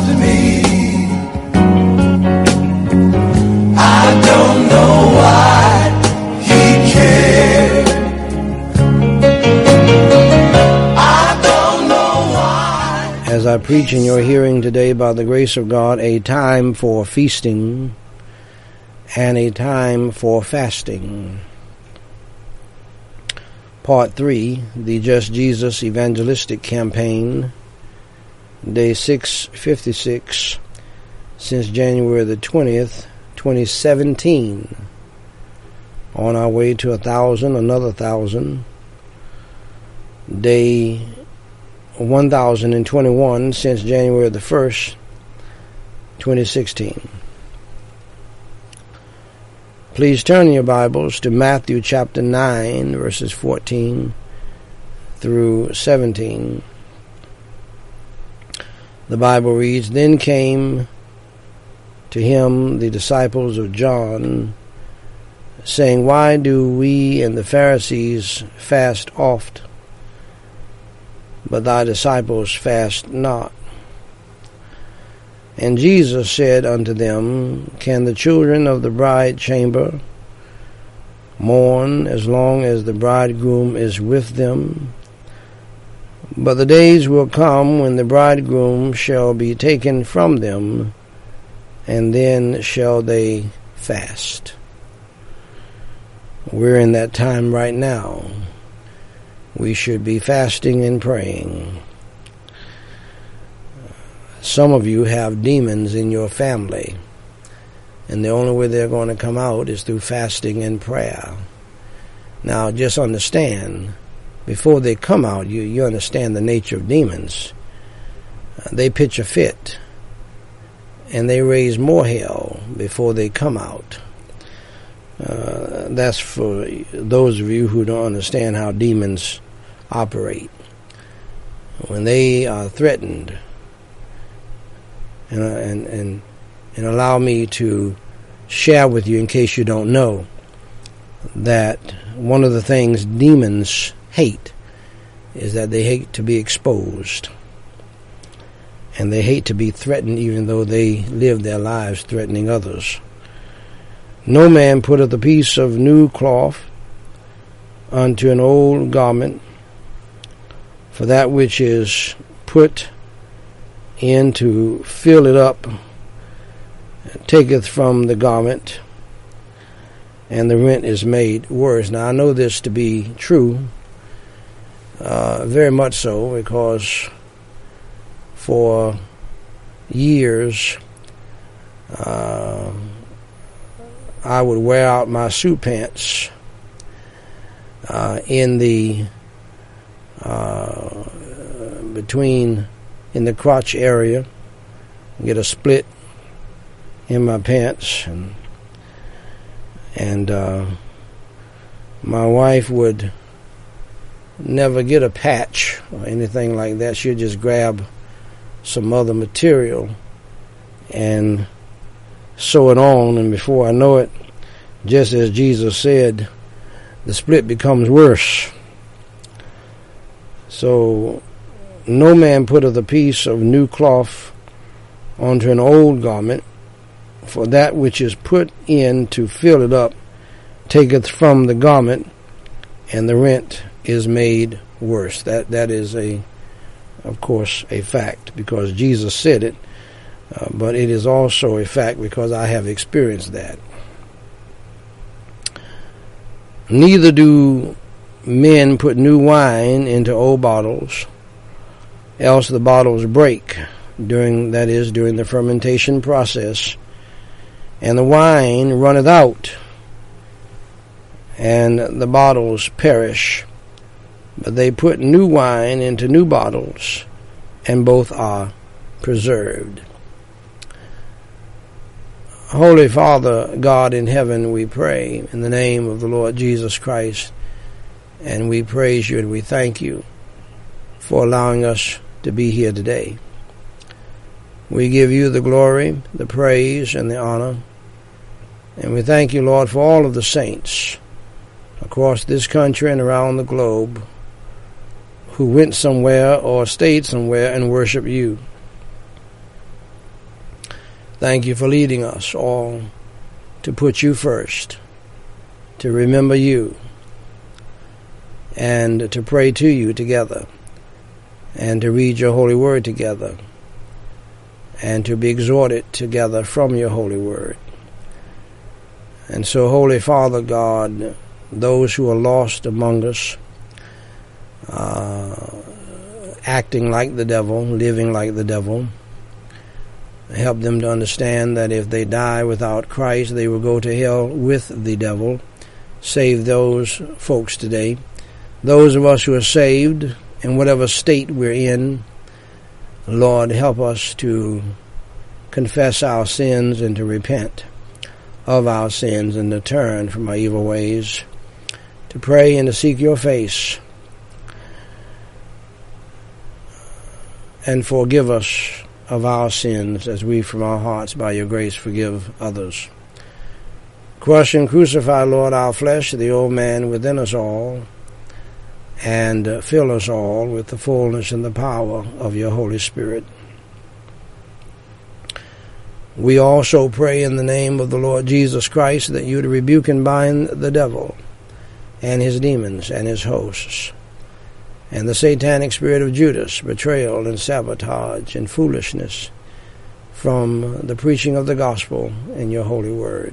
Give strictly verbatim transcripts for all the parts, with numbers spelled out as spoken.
me. I don't know why he cared. I don't know why. As I preach in your hearing today, by the grace of God, a time for feasting and a time for fasting. Part three, the Just Jesus Evangelistic Campaign, day six fifty-six, since January the twentieth, twenty seventeen. On our way to a thousand, another thousand. Day one thousand twenty-one, since January the first, twenty sixteen. Please turn in your Bibles to Matthew chapter nine, verses fourteen through seventeen. The Bible reads, Then came to him the disciples of John, saying, Why do we and the Pharisees fast oft, but thy disciples fast not? And Jesus said unto them, Can the children of the bride chamber mourn as long as the bridegroom is with them? But the days will come when the bridegroom shall be taken from them, and then shall they fast. We're in that time right now. We should be fasting and praying. Some of you have demons in your family, and the only way they're going to come out is through fasting and prayer. Now, just understand, before they come out, you, you understand the nature of demons. Uh, they pitch a fit, and they raise more hell before they come out. Uh, that's for those of you who don't understand how demons operate. When they are threatened, And, and and and allow me to share with you, in case you don't know, that one of the things demons hate is that they hate to be exposed. And they hate to be threatened, even though they live their lives threatening others. No man putteth a piece of new cloth unto an old garment, for that which is put in to fill it up taketh from the garment, and the rent is made worse. Now, I know this to be true, uh, very much so, because for years uh, I would wear out my suit pants uh, in the uh, between in the crotch area, get a split in my pants, and and uh, my wife would never get a patch or anything like that. She'd just grab some other material and sew it on, and before I know it, just as Jesus said, the split becomes worse. So, no man putteth a piece of new cloth unto an old garment, for that which is put in to fill it up taketh from the garment, and the rent is made worse. That that is a, of course, a fact, because Jesus said it, uh, but it is also a fact because I have experienced that. Neither do men put new wine into old bottles, else the bottles break, during that is, during the fermentation process, and the wine runneth out, and the bottles perish. But they put new wine into new bottles, and both are preserved. Holy Father, God in heaven, we pray in the name of the Lord Jesus Christ, and we praise you and we thank you for allowing us to be here today. We give you the glory, the praise, and the honor. And we thank you, Lord, for all of the saints across this country and around the globe who went somewhere or stayed somewhere and worship you. Thank you for leading us all to put you first, to remember you, and to pray to you together, and to read your holy word together, and to be exhorted together from your holy word. And so, Holy Father God, those who are lost among us, uh, acting like the devil, living like the devil, help them to understand that if they die without Christ, they will go to hell with the devil. Save those folks today. Those of us who are saved, in whatever state we're in, Lord, help us to confess our sins and to repent of our sins and to turn from our evil ways, to pray and to seek your face, and forgive us of our sins as we from our hearts by your grace forgive others. Crush and crucify, Lord, our flesh, the old man within us all, and uh, fill us all with the fullness and the power of your Holy Spirit. We also pray in the name of the Lord Jesus Christ that you would rebuke and bind the devil and his demons and his hosts, and the satanic spirit of Judas, betrayal and sabotage and foolishness from the preaching of the gospel in your holy word.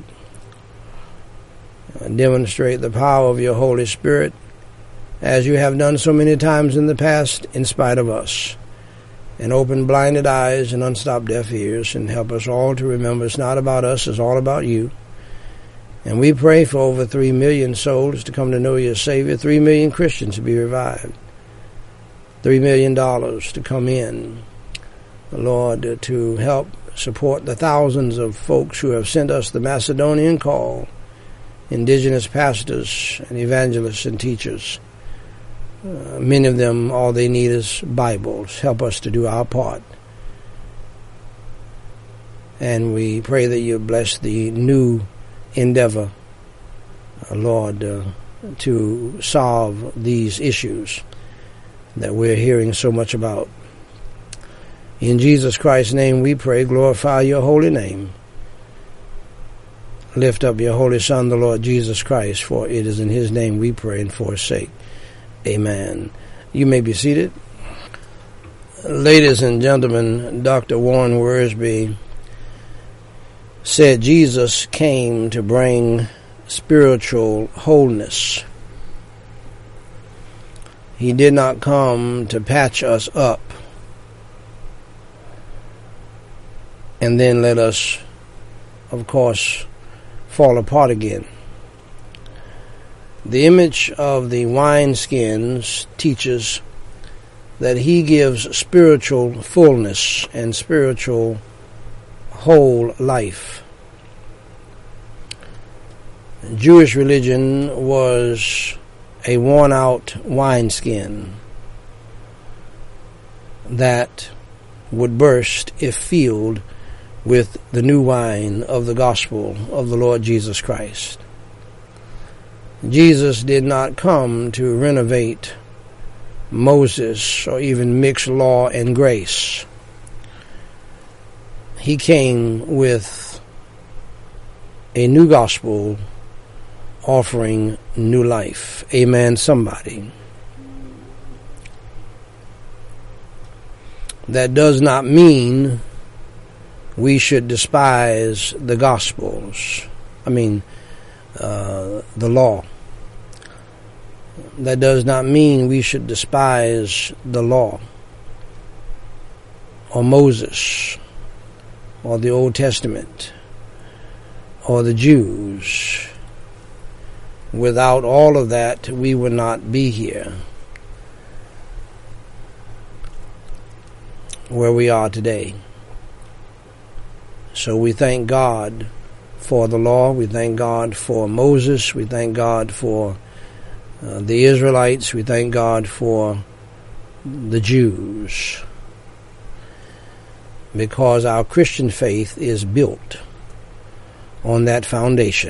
Demonstrate the power of your Holy Spirit as you have done so many times in the past in spite of us, and open blinded eyes and unstop deaf ears, and help us all to remember it's not about us, it's all about you. And we pray for over three million souls to come to know your Savior, three million Christians to be revived, three million dollars to come in, Lord, to help support the thousands of folks who have sent us the Macedonian call, indigenous pastors and evangelists and teachers. Uh, many of them, all they need is Bibles. Help us to do our part. And we pray that you bless the new endeavor, uh, Lord, uh, to solve these issues that we're hearing so much about. In Jesus Christ's name we pray, glorify your holy name. Lift up your holy Son, the Lord Jesus Christ, for it is in his name we pray and for his sake. Amen. You may be seated. Ladies and gentlemen, Doctor Warren Wiersbe said Jesus came to bring spiritual wholeness. He did not come to patch us up and then let us, of course, fall apart again. The image of the wineskins teaches that he gives spiritual fullness and spiritual whole life. Jewish religion was a worn-out wineskin that would burst if filled with the new wine of the gospel of the Lord Jesus Christ. Jesus did not come to renovate Moses or even mix law and grace. He came with a new gospel offering new life. Amen, somebody. That does not mean we should despise the Gospels. I mean, uh, the law. That does not mean we should despise the law, or Moses, or the Old Testament, or the Jews. Without all of that, we would not be here where we are today. So we thank God for the law. We thank God for Moses. We thank God for uh, the Israelites. We thank God for the Jews, because our Christian faith is built on that foundation.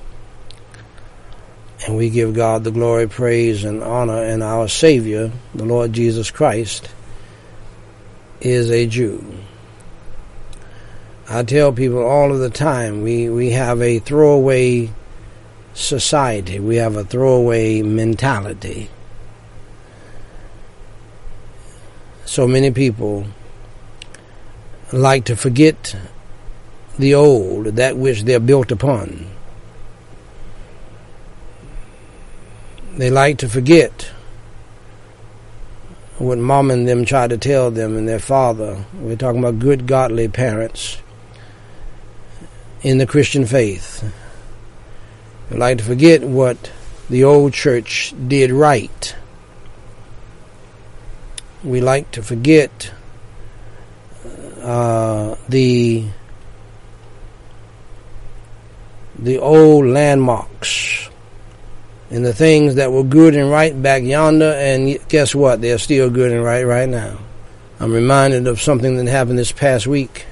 And we give God the glory, praise, and honor, and our Savior, the Lord Jesus Christ, is a Jew. I tell people all of the time, we, we have a throwaway society. We have a throwaway mentality. So many people like to forget the old, that which they're built upon. They like to forget what mom and them tried to tell them and their father. We're talking about good, godly parents in the Christian faith. They like to forget what the old church did right. We like to forget uh, the the old landmarks and the things that were good and right back yonder, and guess what? They're still good and right right now. I'm reminded of something that happened this past week.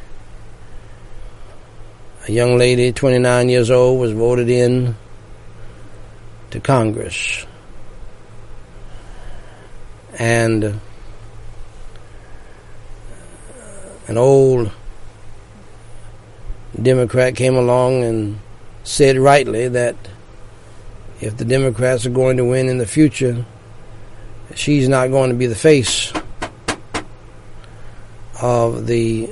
A young lady, twenty-nine years old, was voted in to Congress. And an old Democrat came along and said rightly that if the Democrats are going to win in the future, she's not going to be the face of the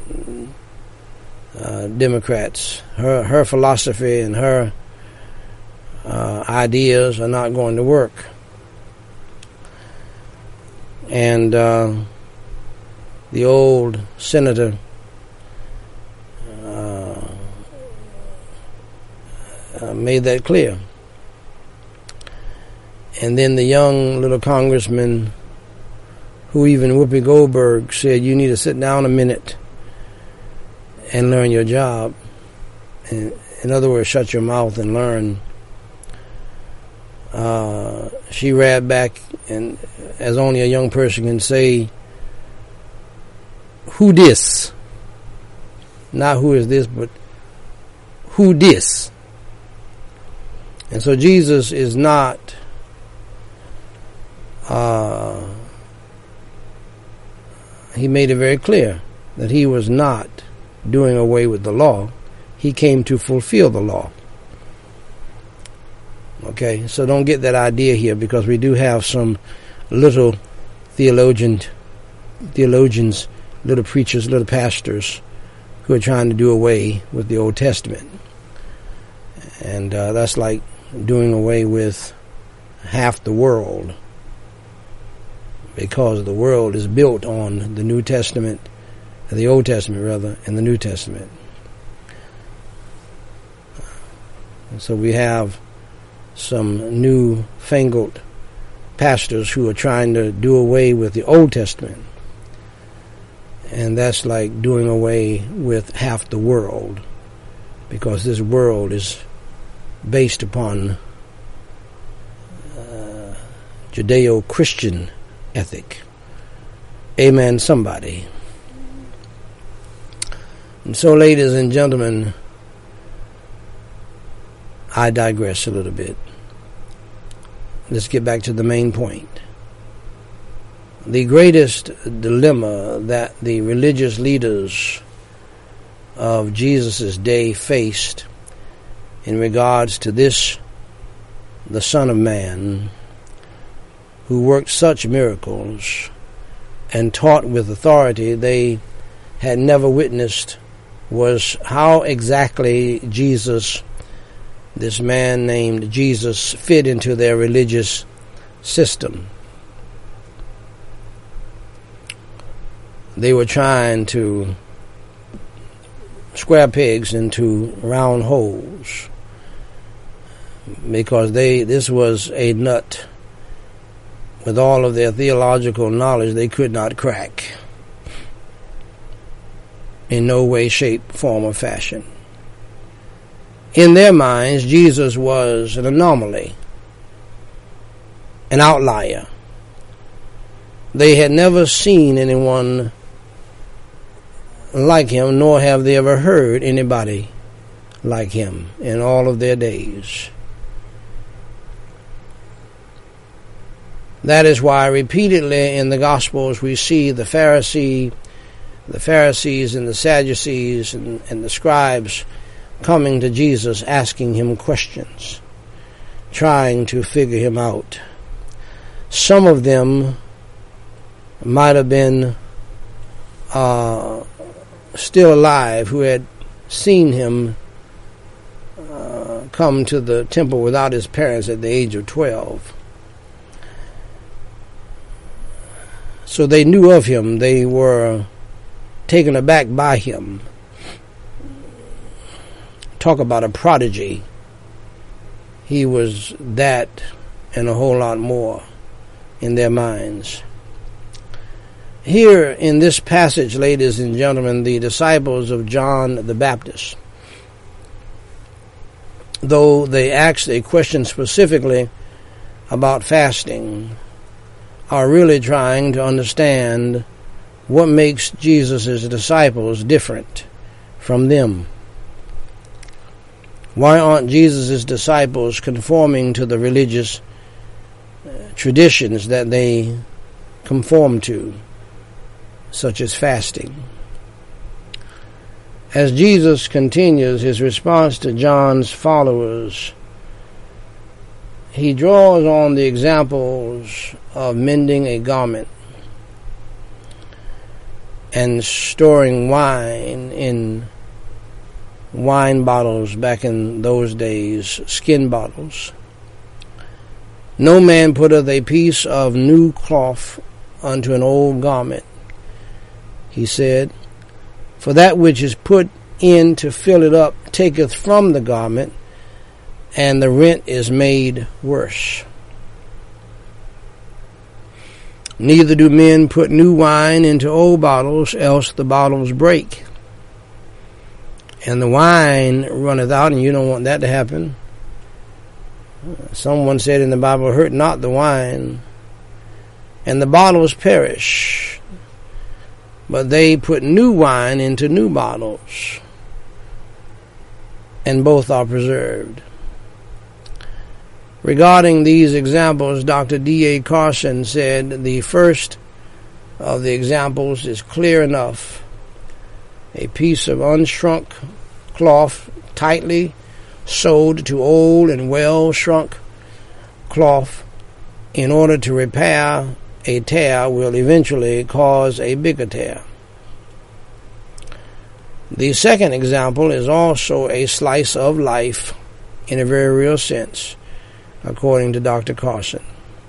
uh, Democrats. Her her philosophy and her uh, ideas are not going to work. And uh, the old senator uh, uh, made that clear. And then the young little congressman, who even Whoopi Goldberg said, you need to sit down a minute and learn your job. In, in other words, shut your mouth and learn. Uh, she read back, and as only a young person can say, who this? Not who is this, but who this? And so Jesus is not Uh, he made it very clear that he was not doing away with the law. He came to fulfill the law. Okay, so don't get that idea here, because we do have some little theologian, theologians, little preachers, little pastors who are trying to do away with the Old Testament. And uh, that's like doing away with half the world, because the world is built on the New Testament, the Old Testament rather, and the New Testament. And so we have some new-fangled pastors who are trying to do away with the Old Testament. And that's like doing away with half the world, because this world is based upon uh, Judeo-Christian ethic. Amen, somebody. And so, ladies and gentlemen, I digress a little bit. Let's get back to the main point. The greatest dilemma that the religious leaders of Jesus' day faced in regards to this, the Son of Man, who worked such miracles and taught with authority they had never witnessed, was how exactly Jesus, this man named Jesus, fit into their religious system. They were trying to square pegs into round holes, because they this was a nut with all of their theological knowledge they could not crack in no way, shape, form, or fashion. In their minds, Jesus was an anomaly, an outlier. They had never seen anyone like him, nor have they ever heard anybody like him in all of their days. That is why repeatedly in the Gospels we see the Pharisee the Pharisees and the Sadducees and, and the scribes coming to Jesus, asking him questions, trying to figure him out. Some of them might have been uh, still alive, who had seen him uh, come to the temple without his parents at the age of twelve. So they knew of him. They were taken aback by him. Talk about a prodigy. He was that and a whole lot more in their minds. Here in this passage, ladies and gentlemen, the disciples of John the Baptist, though they asked a question specifically about fasting, are really trying to understand what makes Jesus' disciples different from them. Why aren't Jesus' disciples conforming to the religious traditions that they conform to, such as fasting? As Jesus continues his response to John's followers, he draws on the examples of mending a garment and storing wine in wine bottles back in those days, skin bottles. No man putteth a piece of new cloth unto an old garment, he said, for that which is put in to fill it up taketh from the garment, and the rent is made worse. Neither do men put new wine into old bottles, else the bottles break, and the wine runneth out, and you don't want that to happen. Someone said in the Bible, hurt not the wine, and the bottles perish. But they put new wine into new bottles, and both are preserved. Regarding these examples, Doctor D A Carson said the first of the examples is clear enough. A piece of unshrunk cloth tightly sewed to old and well shrunk cloth in order to repair a tear will eventually cause a bigger tear. The second example is also a slice of life in a very real sense, according to Doctor Carson.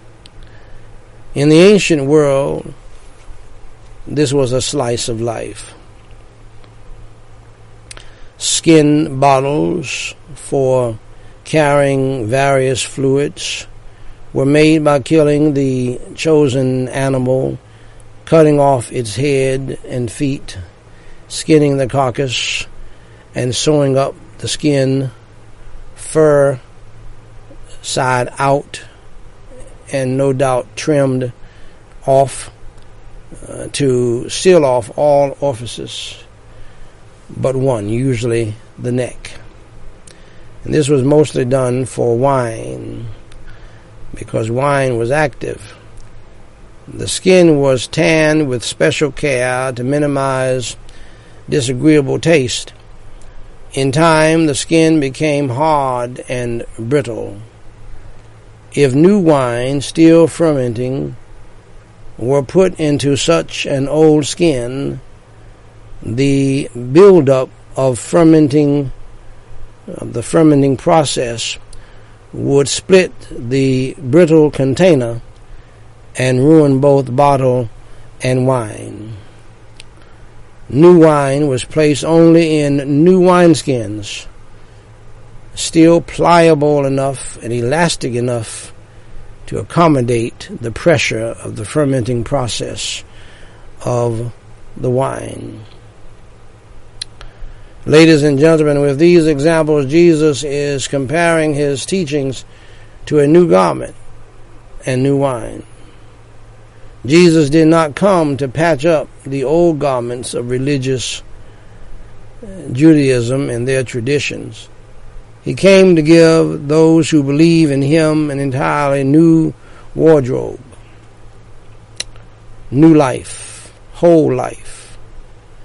In the ancient world, this was a slice of life. Skin bottles for carrying various fluids were made by killing the chosen animal, cutting off its head and feet, skinning the carcass, and sewing up the skin, fur side out, and no doubt trimmed off uh, to seal off all orifices but one, usually the neck. And this was mostly done for wine, because wine was active. The skin was tanned with special care to minimize disagreeable taste. In time, the skin became hard and brittle. If new wine, still fermenting, were put into such an old skin, the buildup of fermenting, of the fermenting process would split the brittle container and ruin both bottle and wine. New wine was placed only in new wineskins, still pliable enough and elastic enough to accommodate the pressure of the fermenting process of the wine. Ladies and gentlemen, with these examples, Jesus is comparing his teachings to a new garment and new wine. Jesus did not come to patch up the old garments of religious Judaism and their traditions. He came to give those who believe in him an entirely new wardrobe, new life, whole life,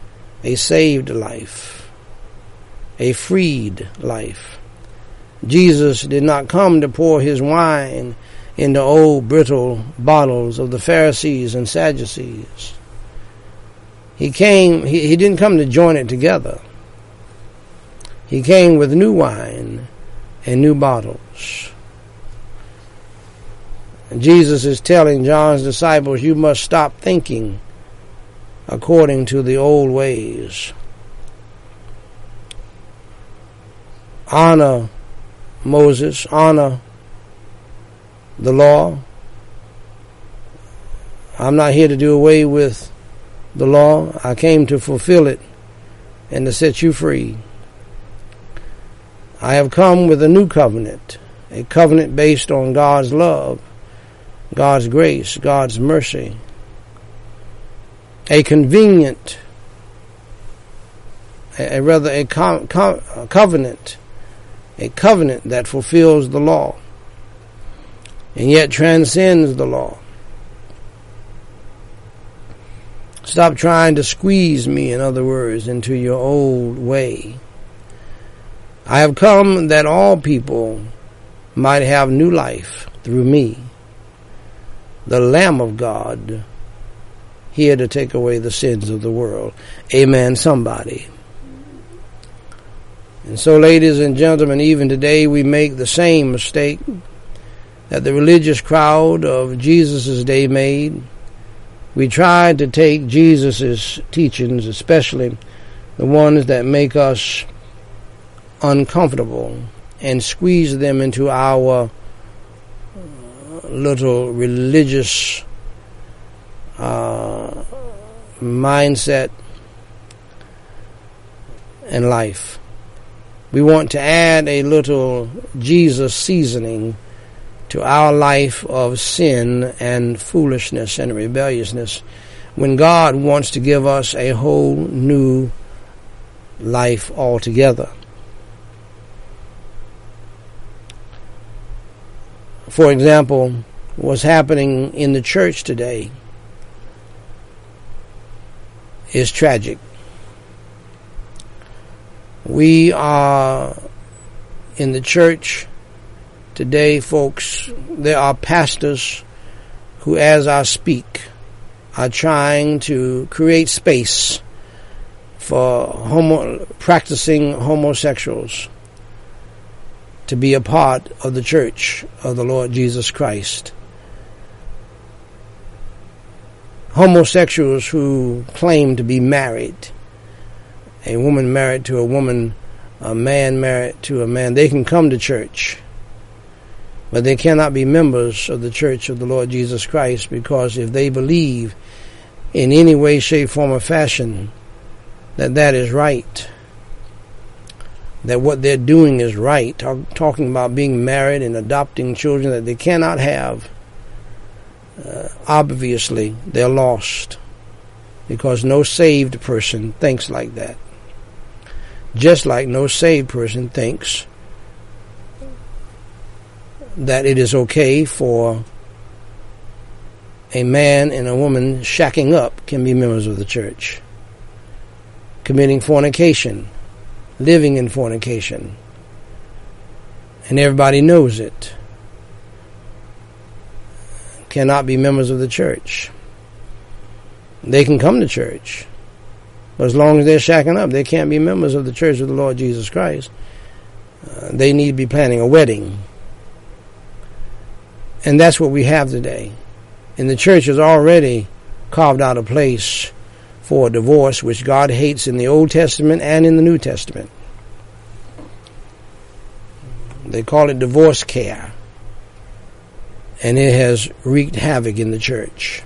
a saved life, a freed life. Jesus did not come to pour his wine into old brittle bottles of the Pharisees and Sadducees. He came, he, he didn't come to join it together. He came with new wine and new bottles. And Jesus is telling John's disciples, you must stop thinking according to the old ways. Honor Moses, honor the law. I'm not here to do away with the law. I came to fulfill it and to set you free. I have come with a new covenant, a covenant based on God's love, God's grace, God's mercy. A convenient, a, a rather a, co- co- a covenant, a covenant that fulfills the law and yet transcends the law. Stop trying to squeeze me, in other words, into your old way. I have come that all people might have new life through me, the Lamb of God, here to take away the sins of the world. Amen, somebody. And so, ladies and gentlemen, even today we make the same mistake that the religious crowd of Jesus' day made. We tried to take Jesus' teachings, especially the ones that make us uncomfortable, and squeeze them into our little religious uh, mindset and life. We want to add a little Jesus seasoning to our life of sin and foolishness and rebelliousness, when God wants to give us a whole new life altogether. For example, what's happening in the church today is tragic. We are in the church today, folks. There are pastors who, as I speak, are trying to create space for homo, practicing homosexuals to be a part of the church of the Lord Jesus Christ. Homosexuals who claim to be married, a woman married to a woman, a man married to a man, they can come to church, but they cannot be members of the church of the Lord Jesus Christ, because if they believe in any way, shape, form, or fashion that that is right, that what they're doing is right, talk, talking about being married and adopting children that they cannot have, uh, obviously they're lost, because no saved person thinks like that. Just like no saved person thinks that it is okay for a man and a woman shacking up can be members of the church. Committing fornication, living in fornication, and everybody knows it, cannot be members of the church. They can come to church, but as long as they're shacking up, they can't be members of the church of the Lord Jesus Christ. Uh, they need to be planning a wedding. And that's what we have today. And the church has already carved out a place for divorce, which God hates in the Old Testament and in the New Testament. They call it divorce care. And it has wreaked havoc in the church.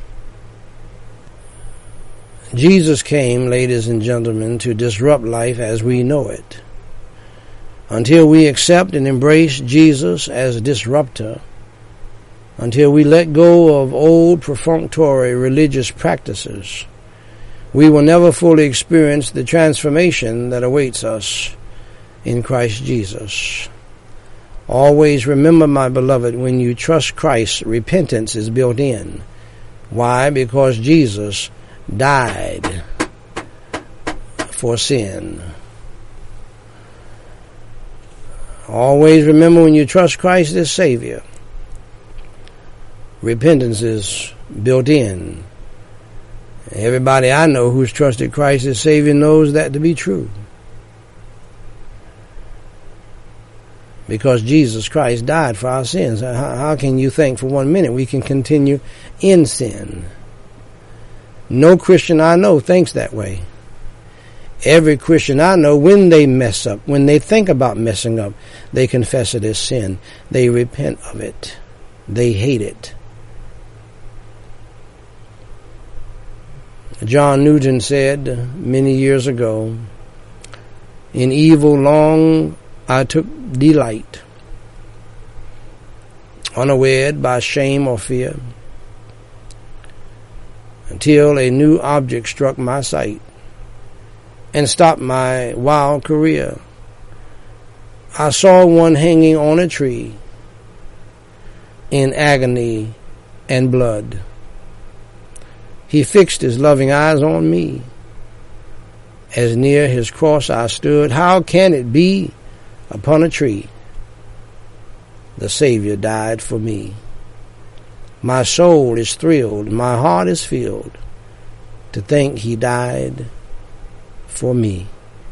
Jesus came, ladies and gentlemen, to disrupt life as we know it. Until we accept and embrace Jesus as a disruptor, until we let go of old perfunctory religious practices, we will never fully experience the transformation that awaits us in Christ Jesus. Always remember, my beloved, when you trust Christ, repentance is built in. Why? Because Jesus died for sin. Always remember, when you trust Christ as Savior, repentance is built in. Everybody I know who's trusted Christ as Savior knows that to be true. Because Jesus Christ died for our sins. How, how can you think for one minute we can continue in sin? No Christian I know thinks that way. Every Christian I know, when they mess up, when they think about messing up, they confess it as sin. They repent of it. They hate it. John Newton said many years ago, "In evil long I took delight, unawed by shame or fear, until a new object struck my sight and stopped my wild career. I saw one hanging on a tree in agony and blood. He fixed his loving eyes on me. As near his cross I stood. How can it be? Upon a tree the Savior died for me. My soul is thrilled, my heart is filled, to think he died for me."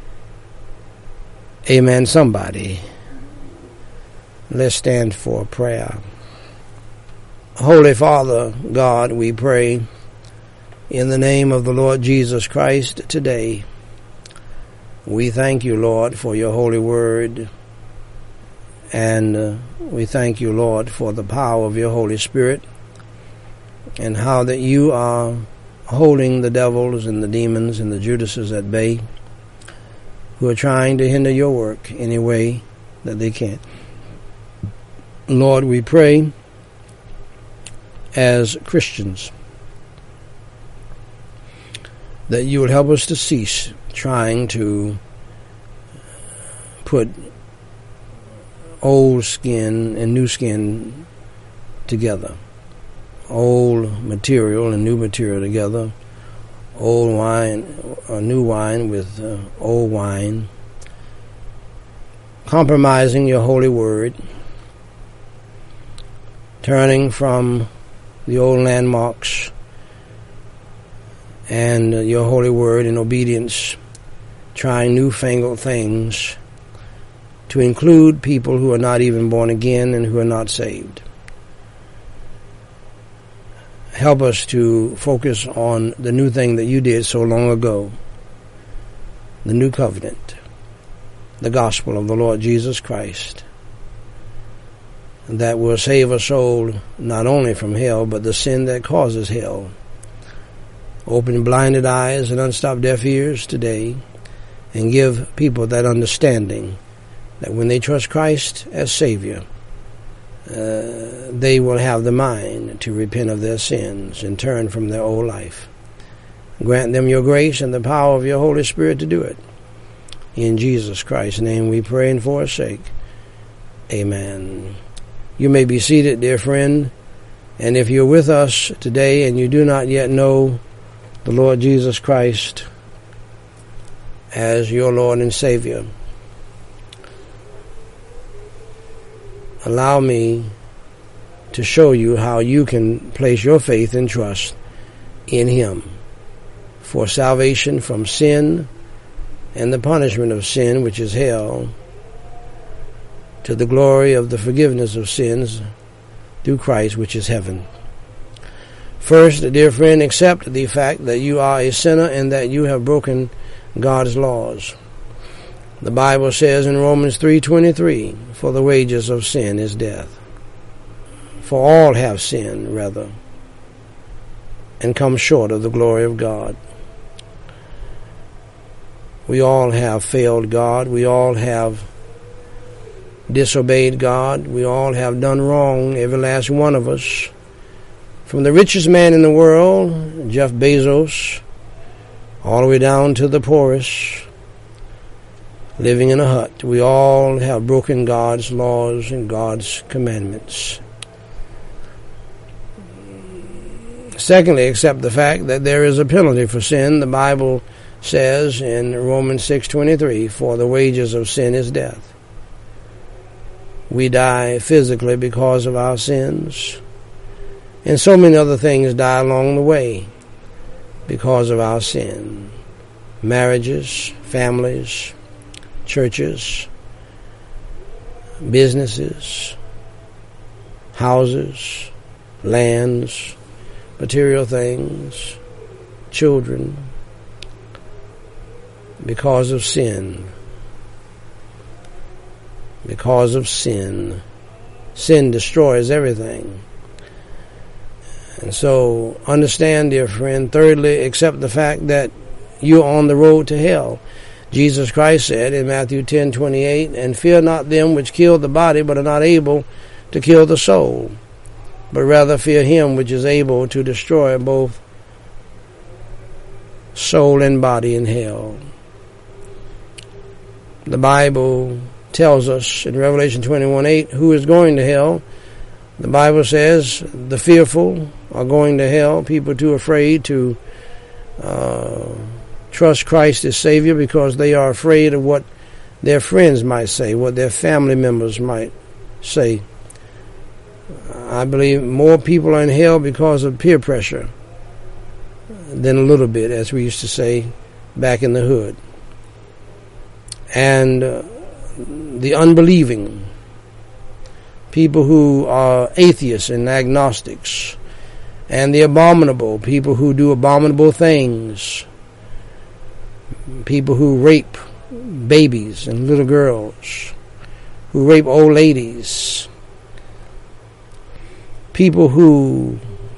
Amen, somebody. Let's stand for prayer. Holy Father God, we pray in the name of the Lord Jesus Christ today. We thank you, Lord, for your holy word. And uh, we thank you, Lord, for the power of your Holy Spirit, and how that you are holding the devils and the demons and the Judases at bay, who are trying to hinder your work any way that they can. Lord, we pray as Christians that you would help us to cease trying to put old skin and new skin together, old material and new material together, old wine or new wine with uh, old wine, compromising your holy word, turning from the old landmarks and uh, your holy word in obedience, trying newfangled things to include people who are not even born again and who are not saved. Help us to focus on the new thing that you did so long ago, the new covenant, the gospel of the Lord Jesus Christ, that will save a soul not only from hell, but the sin that causes hell. Open blinded eyes and unstopped deaf ears today, and give people that understanding that when they trust Christ as Savior, uh, they will have the mind to repent of their sins and turn from their old life. Grant them your grace and the power of your Holy Spirit to do it. In Jesus Christ's name we pray and for his sake. Amen. You may be seated, dear friend, and if you're with us today and you do not yet know the Lord Jesus Christ as your Lord and Savior, allow me to show you how you can place your faith and trust in him for salvation from sin and the punishment of sin, which is hell, to the glory of the forgiveness of sins through Christ, which is heaven. First, dear friend, accept the fact that you are a sinner and that you have broken God's laws. The Bible says in Romans three twenty-three, "For the wages of sin is death." For all have sinned, rather, and come short of the glory of God. We all have failed God. We all have disobeyed God. We all have done wrong, every last one of us. From the richest man in the world, Jeff Bezos, all the way down to the poorest, living in a hut. We all have broken God's laws and God's commandments. Secondly, accept the fact that there is a penalty for sin. The Bible says in Romans six twenty-three, for the wages of sin is death. We die physically because of our sins. And so many other things die along the way because of our sin. Marriages, families, churches, businesses, houses, lands, material things, children, because of sin. Because of sin. Sin destroys everything. And so, understand, dear friend, thirdly, accept the fact that you're on the road to hell. Jesus Christ said in Matthew ten twenty-eight, and fear not them which kill the body, but are not able to kill the soul, but rather fear him which is able to destroy both soul and body in hell. The Bible tells us in Revelation twenty-one eight who is going to hell. The Bible says the fearful are going to hell, people too afraid to uh, trust Christ as Savior because they are afraid of what their friends might say, what their family members might say. I believe more people are in hell because of peer pressure than a little bit, as we used to say back in the hood. And uh, the unbelieving, people who are atheists and agnostics, and the abominable, people who do abominable things, people who rape babies and little girls, who rape old ladies, people who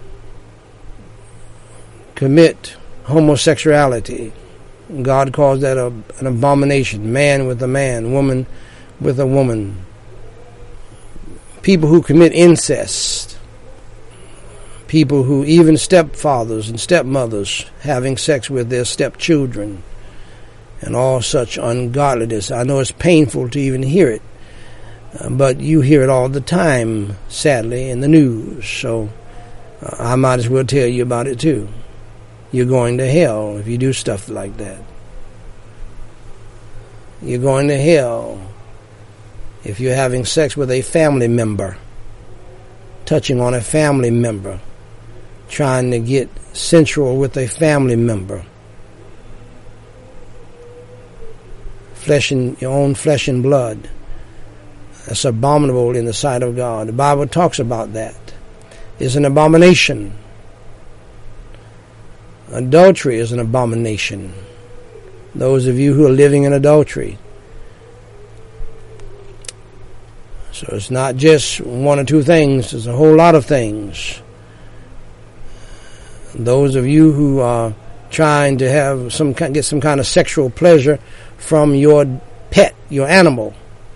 commit homosexuality. God calls that a, an abomination. Man with a man, woman with a woman. People who commit incest. People who, even stepfathers and stepmothers, having sex with their stepchildren. And all such ungodliness. I know it's painful to even hear it. Uh, but you hear it all the time, sadly, in the news. So uh, I might as well tell you about it too. You're going to hell if you do stuff like that. You're going to hell if you're having sex with a family member, touching on a family member, trying to get sensual with a family member, flesh and your own flesh and blood. That's abominable in the sight of God. The Bible talks about that. It's an abomination. Adultery is an abomination. Those of you who are living in adultery. So it's not just one or two things. There's a whole lot of things. Those of you who are trying to have some get some kind of sexual pleasure from your pet, your animal.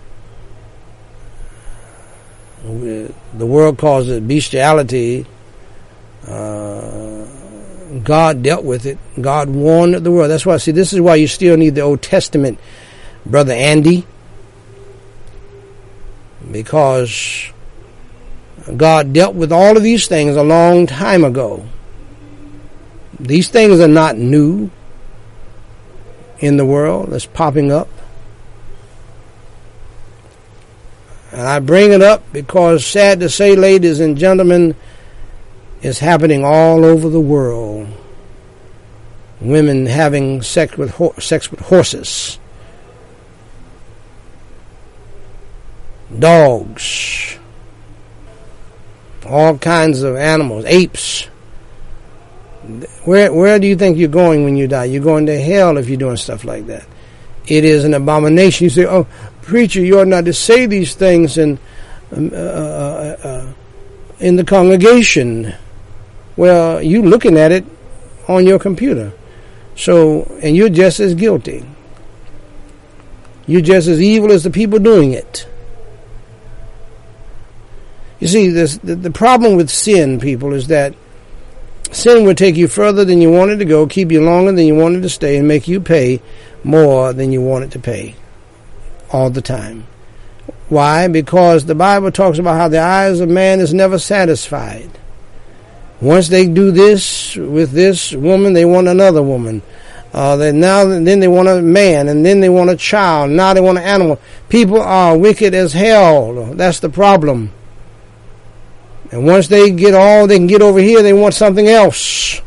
The world calls it bestiality. Uh, God dealt with it. God warned the world. That's why I see this is why you still need the Old Testament, Brother Andy. Because God dealt with all of these things a long time ago. These things are not new in the world that's popping up. And I bring it up because, sad to say, ladies and gentlemen, it's happening all over the world. Women having sex with ho- sex with horses, dogs, all kinds of animals, apes. Where where do you think you're going when you die? You're going to hell if you're doing stuff like that. It is an abomination. You say, "Oh, preacher, you ought not to say these things in uh, uh, uh, in the congregation." Well, you looking at it on your computer, so and you're just as guilty. You're just as evil as the people doing it. You see, this, the, the problem with sin, people, is that sin will take you further than you wanted to go, keep you longer than you wanted to stay, and make you pay more than you wanted to pay all the time. Why? Because the Bible talks about how the eyes of man is never satisfied. Once they do this with this woman, they want another woman. Uh, they now then they want a man, and then they want a child. Now they want an animal. People are wicked as hell. That's the problem. And once they get all they can get over here, they want something else.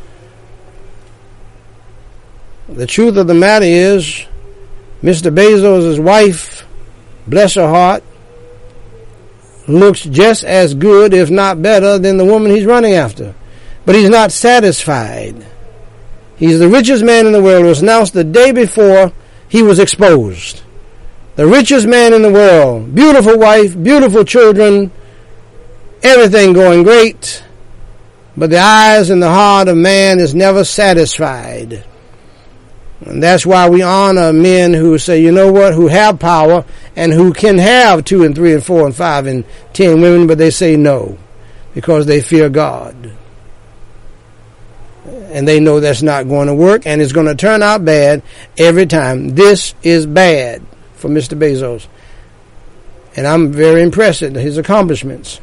The truth of the matter is, Mister Bezos' wife, bless her heart, looks just as good, if not better, than the woman he's running after. But he's not satisfied. He's the richest man in the world. It was announced the day before he was exposed. The richest man in the world. Beautiful wife, beautiful children, everything going great. But the eyes and the heart of man is never satisfied. And that's why we honor men who say, you know what, who have power and who can have two and three and four and five and ten women, but they say no because they fear God. And they know that's not going to work and it's going to turn out bad every time. This is bad for Mister Bezos. And I'm very impressed at his accomplishments.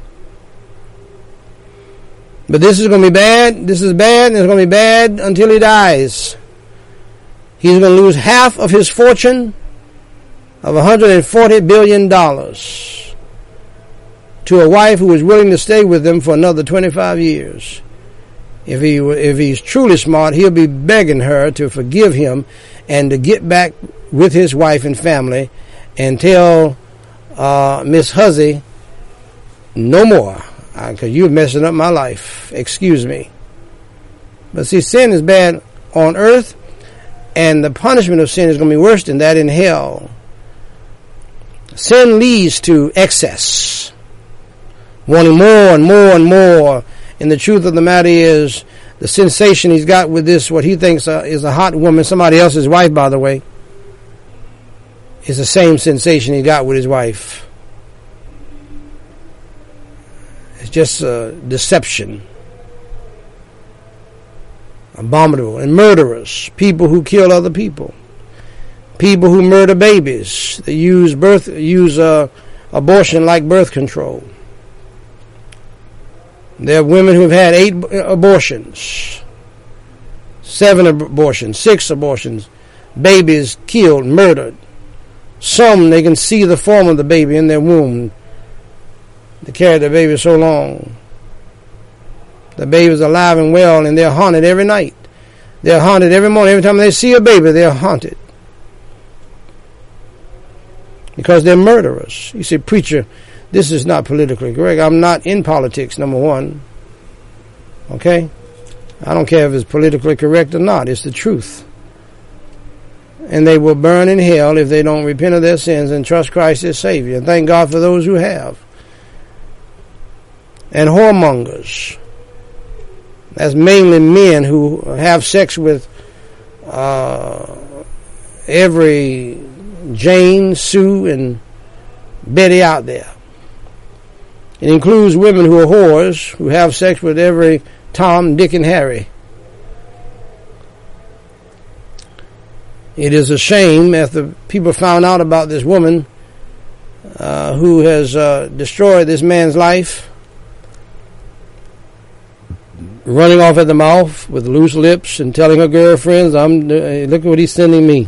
But this is going to be bad. This is bad and it's going to be bad until he dies. He's going to lose half of his fortune of one hundred forty billion dollars to a wife who is willing to stay with him for another twenty-five years. If he if he's truly smart, he'll be begging her to forgive him and to get back with his wife and family and tell uh, Miss Huzzy, no more, because you're messing up my life. Excuse me. But see, sin is bad on earth. And the punishment of sin is going to be worse than that in hell. Sin leads to excess. Wanting more and more and more. And the truth of the matter is, the sensation he's got with this, what he thinks uh, is a hot woman, somebody else's wife, by the way, is the same sensation he got with his wife. It's just uh, deception. Abominable. And murderers, people who kill other people, people who murder babies, they use birth use uh, abortion like birth control. There are women who have had eight abortions, seven abortions, six abortions, babies killed, murdered. Some they can see the form of the baby in their womb. They carry the baby so long. The baby is alive and well, and they're haunted every night. They're haunted every morning. Every time they see a baby, they're haunted. Because they're murderers. You say, preacher, this is not politically correct. I'm not in politics, number one. Okay? I don't care if it's politically correct or not. It's the truth. And they will burn in hell if they don't repent of their sins and trust Christ as Savior. And thank God for those who have. And whoremongers. That's mainly men who have sex with uh, every Jane, Sue, and Betty out there. It includes women who are whores, who have sex with every Tom, Dick, and Harry. It is a shame after people found out about this woman uh, who has uh, destroyed this man's life, running off at the mouth with loose lips and telling her girlfriends, "I'm uh, look at what he's sending me."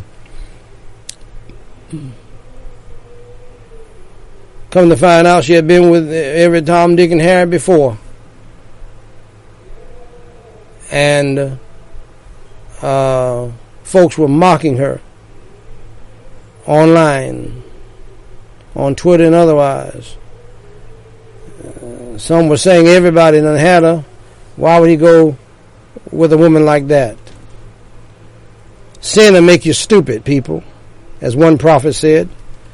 Come to find out, she had been with every Tom, Dick, and Harry before, and uh, folks were mocking her online, on Twitter and otherwise. Uh, some were saying everybody done had her. Why would he go with a woman like that? Sin will make you stupid, people, as one prophet said.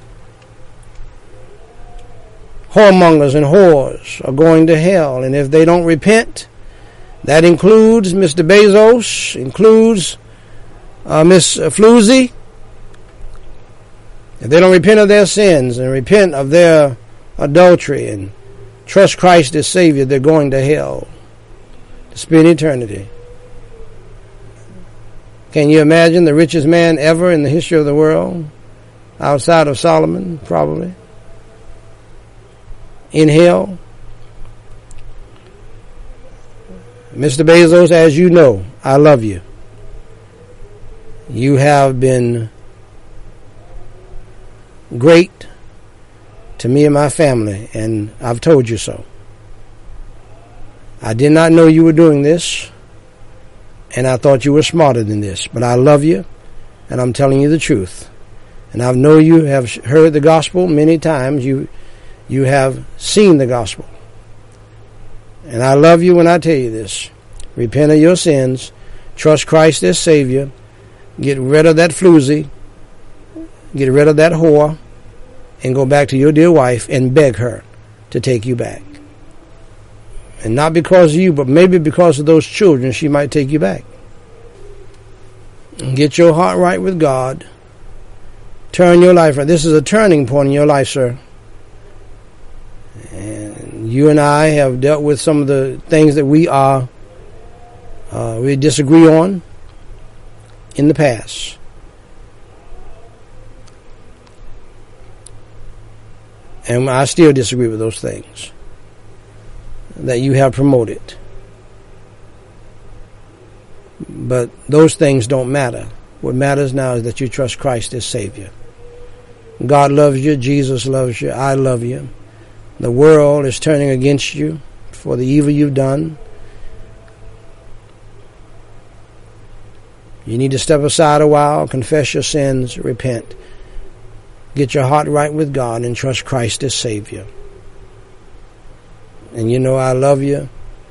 Whoremongers and whores are going to hell, and if they don't repent, that includes Mister Bezos, includes uh, Miss Floozy. If they don't repent of their sins and repent of their adultery and trust Christ as Savior, they're going to hell to spend eternity. Can you imagine the richest man ever in the history of the world, outside of Solomon, probably, in hell? Mister Bezos, as you know, I love you. You have been great to me and my family, and I've told you so. I did not know you were doing this, and I thought you were smarter than this, but I love you, and I'm telling you the truth. And I know you have heard the gospel many times. You, you have seen the gospel. And I love you when I tell you this. Repent of your sins. Trust Christ as Savior. Get rid of that floozy. Get rid of that whore. And go back to your dear wife and beg her to take you back. And not because of you, but maybe because of those children, she might take you back. And get your heart right with God. Turn your life right. This is a turning point in your life, sir. And you and I have dealt with some of the things that we are uh, we disagree on in the past. And I still disagree with those things that you have promoted. But those things don't matter. What matters now is that you trust Christ as Savior. God loves you. Jesus loves you. I love you. The world is turning against you for the evil you've done. You need to step aside a while, confess your sins, repent. Get your heart right with God and trust Christ as Savior. And you know I love you.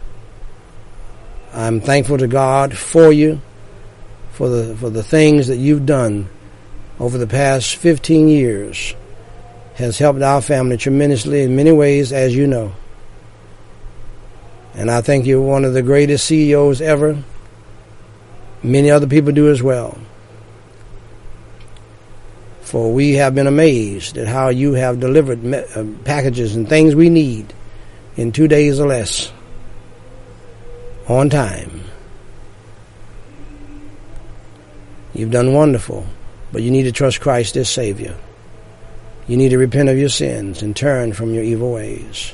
I'm thankful to God for you, for the for the things that you've done over the past fifteen years. Has helped our family tremendously in many ways, as you know. And I think you're one of the greatest C E Os ever. Many other people do as well. For we have been amazed at how you have delivered me- uh, packages and things we need in two days or less, on time. You've done wonderful, but you need to trust Christ as Savior. You need to repent of your sins and turn from your evil ways.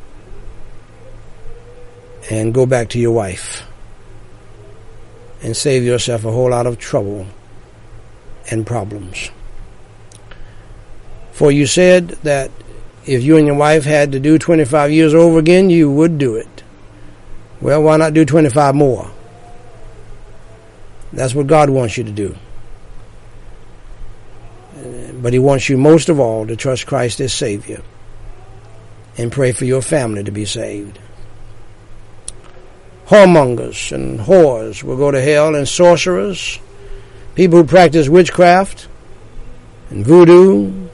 And go back to your wife. And save yourself a whole lot of trouble and problems. For you said that if you and your wife had to do twenty-five years over again, you would do it. Well, why not do twenty-five more? That's what God wants you to do. But He wants you most of all to trust Christ as Savior and pray for your family to be saved. Whoremongers and whores will go to hell, and sorcerers, people who practice witchcraft and voodoo,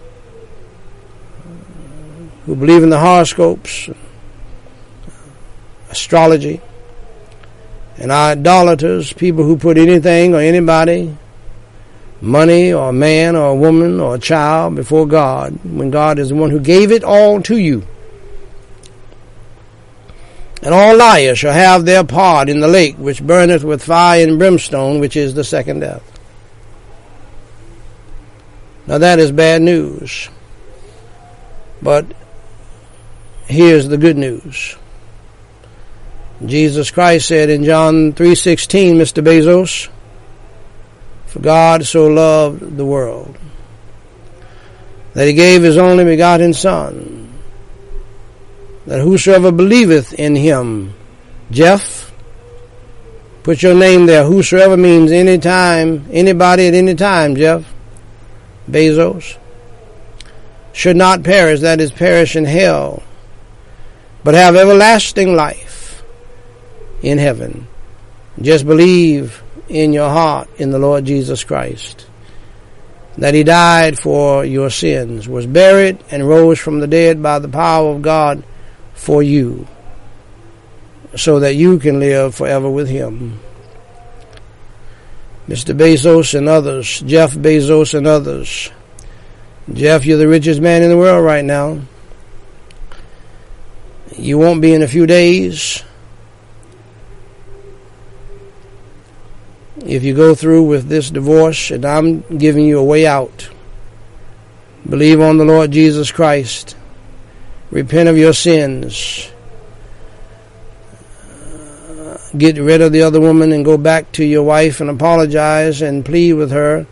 who believe in the horoscopes, astrology, and idolaters, people who put anything or anybody, money or a man or a woman or a child, before God, when God is the one who gave it all to you. And all liars shall have their part in the lake which burneth with fire and brimstone, which is the second death. Now that is bad news. But here's the good news. Jesus Christ said in John three sixteen, Mister Bezos, for God so loved the world that He gave His only begotten Son, that whosoever believeth in Him, Jeff, put your name there. Whosoever means any time, anybody at any time, Jeff Bezos, should not perish, that is, perish in hell, but have everlasting life in heaven. Just believe in your heart in the Lord Jesus Christ, that He died for your sins, was buried, and rose from the dead by the power of God for you, so that you can live forever with Him. Mister Bezos and others, Jeff Bezos and others. Jeff, you're the richest man in the world right now. You won't be in a few days. If you go through with this divorce, and I'm giving you a way out, believe on the Lord Jesus Christ. Repent of your sins. get rid of the other woman and go back to your wife and apologize and plead with her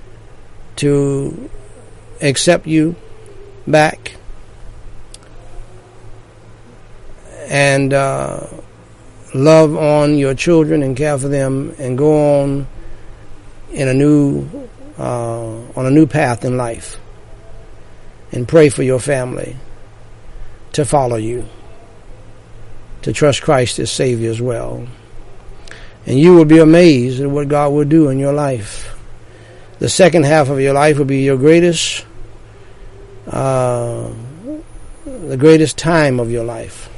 to accept you back and uh, love on your children and care for them and go on in a new uh, on a new path in life, and pray for your family to follow you, to trust Christ as Savior as well. And you will be amazed at what God will do in your life. The second half of your life will be your greatest, uh, the greatest time of your life.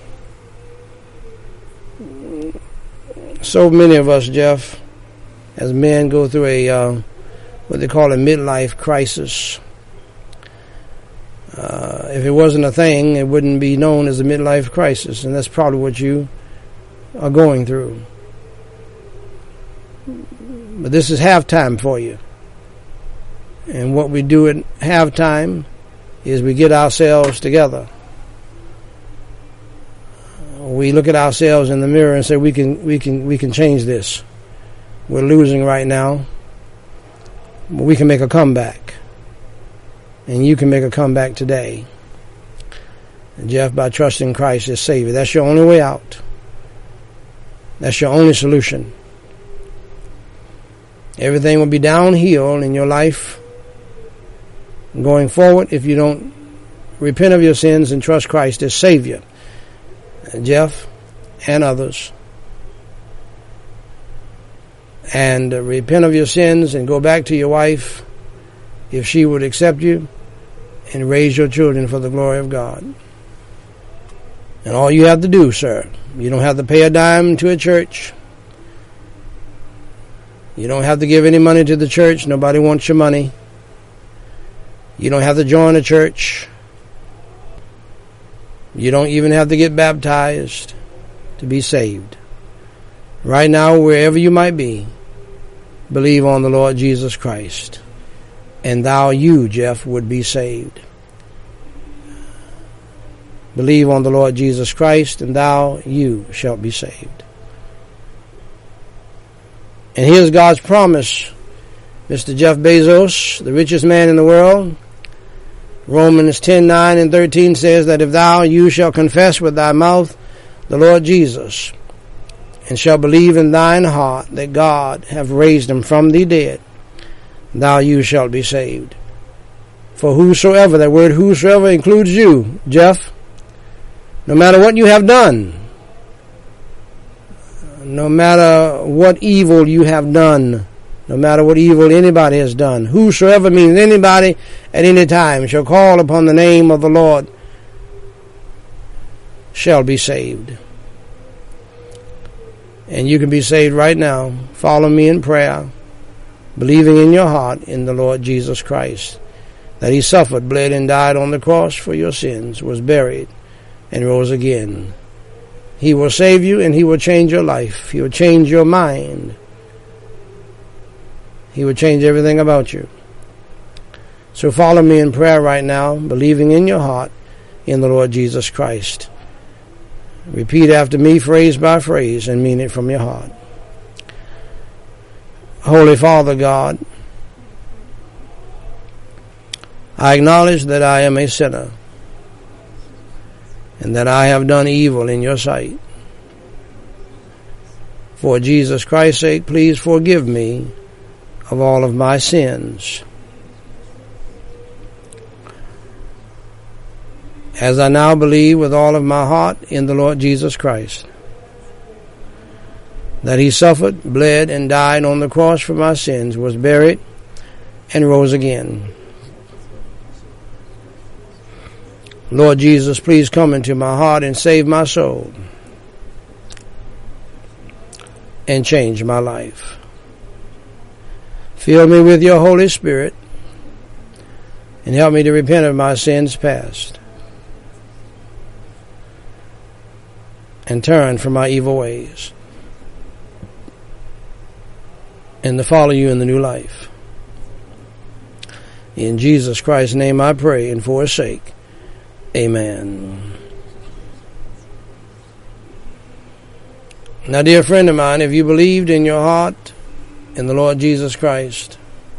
So many of us, Jeff, as men, go through a uh, what they call a midlife crisis. Uh, if it wasn't a thing, it wouldn't be known as a midlife crisis, and that's probably what you are going through. But this is halftime for you. And what we do at halftime is we get ourselves together. We look at ourselves in the mirror and say, we can we can we can change this. We're losing right now, but we can make a comeback. And you can make a comeback today, and Jeff, by trusting Christ as Savior. That's your only way out. That's your only solution. Everything will be downhill in your life going forward if you don't repent of your sins and trust Christ as Savior. Jeff and others. And uh, repent of your sins and go back to your wife if she would accept you, and raise your children for the glory of God. And all you have to do, sir, you don't have to pay a dime to a church. You don't have to give any money to the church. Nobody wants your money. You don't have to join a church. You don't even have to get baptized to be saved. Right now, wherever you might be, believe on the Lord Jesus Christ, and thou, you, Jeff, would be saved. Believe on the Lord Jesus Christ, and thou, you, shalt be saved. And here's God's promise. Mister Jeff Bezos, the richest man in the world, Romans ten, nine and thirteen says that if thou, you shall confess with thy mouth the Lord Jesus, and shall believe in thine heart that God hath raised him from the dead, thou, you shalt be saved. For whosoever, that word whosoever includes you, Jeff, no matter what you have done, no matter what evil you have done, no matter what evil anybody has done, whosoever means anybody at any time shall call upon the name of the Lord shall be saved. And you can be saved right now. Follow me in prayer, believing in your heart in the Lord Jesus Christ, that he suffered, bled, and died on the cross for your sins, was buried, and rose again. He will save you, and he will change your life. He will change your mind. He will change everything about you. So follow me in prayer right now, believing in your heart in the Lord Jesus Christ. Repeat after me, phrase by phrase, and mean it from your heart. Holy Father God, I acknowledge that I am a sinner, and that I have done evil in your sight. For Jesus Christ's sake, please forgive me of all of my sins. As I now believe with all of my heart in the Lord Jesus Christ, that he suffered, bled, and died on the cross for my sins, was buried, and rose again. Lord Jesus, please come into my heart and save my soul and change my life. Fill me with your Holy Spirit and help me to repent of my sins past and turn from my evil ways and to follow you in the new life. In Jesus Christ's name I pray, and for his sake, amen. Now, dear friend of mine, if you believed in your heart in the Lord Jesus Christ,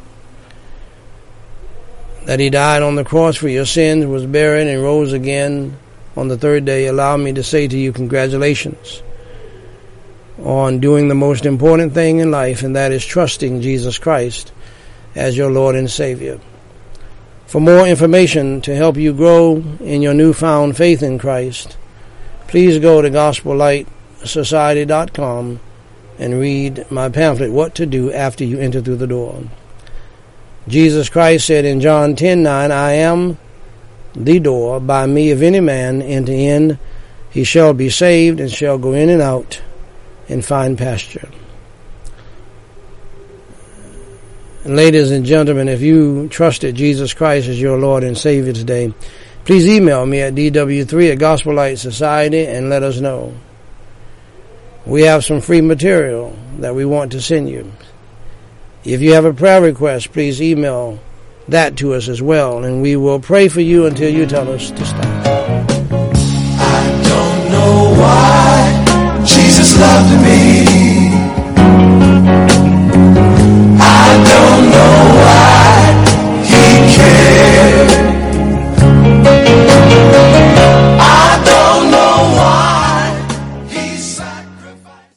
that he died on the cross for your sins, was buried, and rose again on the third day, allow me to say to you, congratulations on doing the most important thing in life, and that is trusting Jesus Christ as your Lord and Savior. For more information to help you grow in your newfound faith in Christ, please go to gospel light society dot com and read my pamphlet, What to Do After You Enter Through the Door. Jesus Christ said in John ten nine, I am the door. By me, if any man enter in, he shall be saved, and shall go in and out and find pasture. And ladies and gentlemen, if you trusted Jesus Christ as your Lord and Savior today, please email me at d w three at Gospel Light Society and let us know. We have some free material that we want to send you. If you have a prayer request, please email that to us as well, and we will pray for you until you tell us to stop.